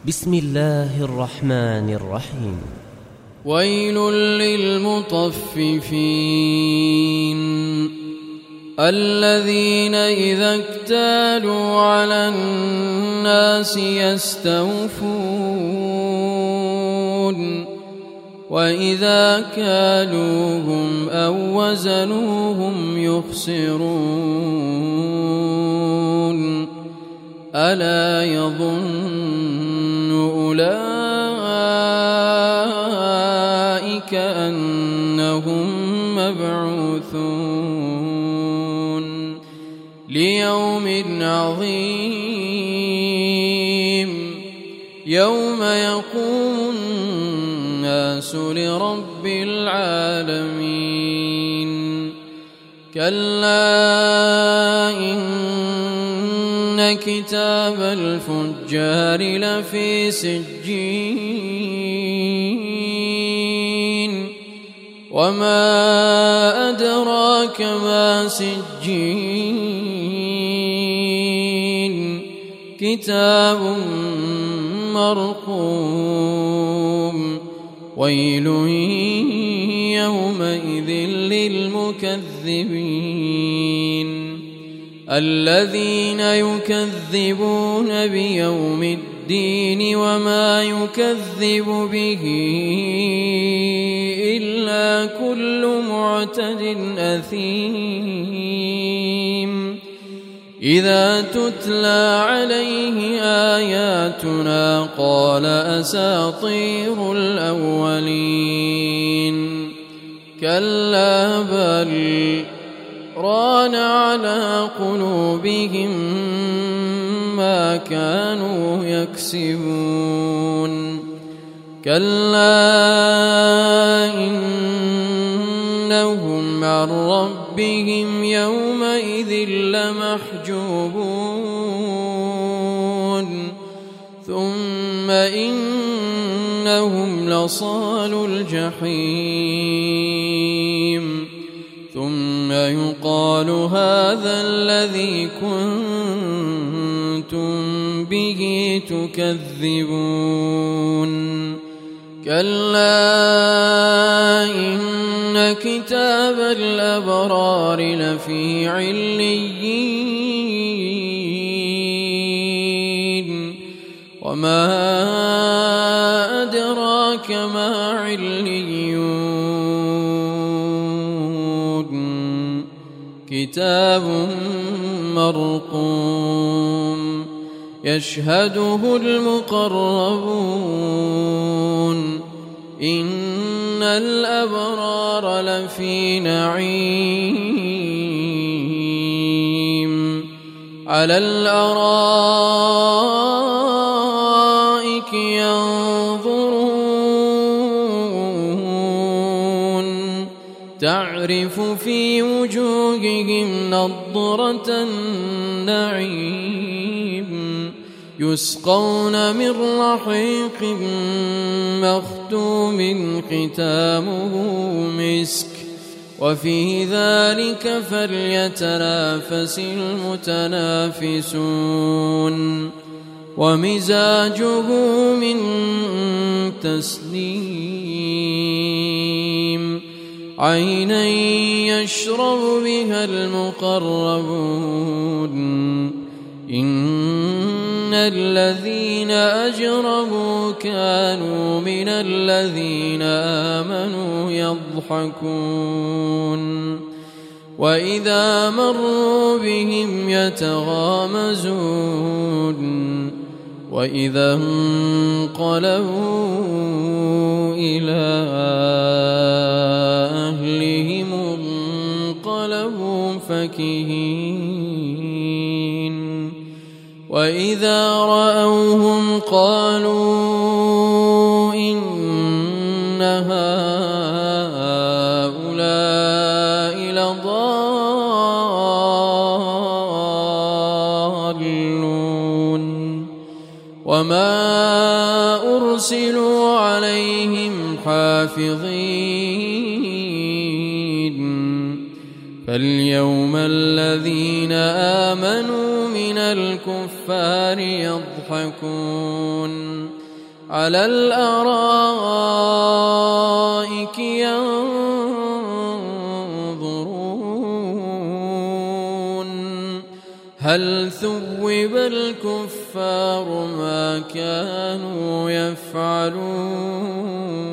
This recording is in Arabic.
بسم الله الرحمن الرحيم. ويل للمطففين الذين إذا اكتالوا على الناس يستوفون وإذا كالوهم أو وزنوهم يخسرون ألا يظن أولئك أنهم مبعوثون ليوم عظيم يوم يقوم الناس لرب العالمين كلا إن كتاب الفجار لفي سجين وما أدراك ما سجين كتاب مرقوم ويل يومئذ للمكذبين الذين يكذبون بيوم الدين وما يكذب به إلا كل معتد أثيم إذا تتلى عليه آياتنا قال أساطير الأولين كلا بل ران على قلوبهم ما كانوا يكسبون كلا إنهم عن ربهم يومئذ لمحجوبون ثم إنهم لصالو الجحيم ثم يقال هذا الذي كنتم به تكذبون كلا إن كتاب الأبرار لفي عليين وما أدراك ما عليون كتاب مرقوم يشهده المقربون إن الأبرار لفي نعيم على الأرائك ينظرون تعرف في وجوههم نضرة النعيم يسقون من رحيق مختوم ختامه مسك وفي ذلك فليتنافس المتنافسون ومزاجه من تسنيم عينا يشرب بها المقربون إن الذين أجرموا كانوا من الذين آمنوا يضحكون وإذا مروا بهم يتغامزون وإذا انقلبوا إلى أهلهم انقلبوا فكهين وإذا رأوهم قالوا إن هؤلاء لضالون وما أرسلوا عليهم حافظين فاليوم الذين آمنوا من الكفار يضحكون على الأرائك ينظرون هل ثوب الكفار ما كانوا يفعلون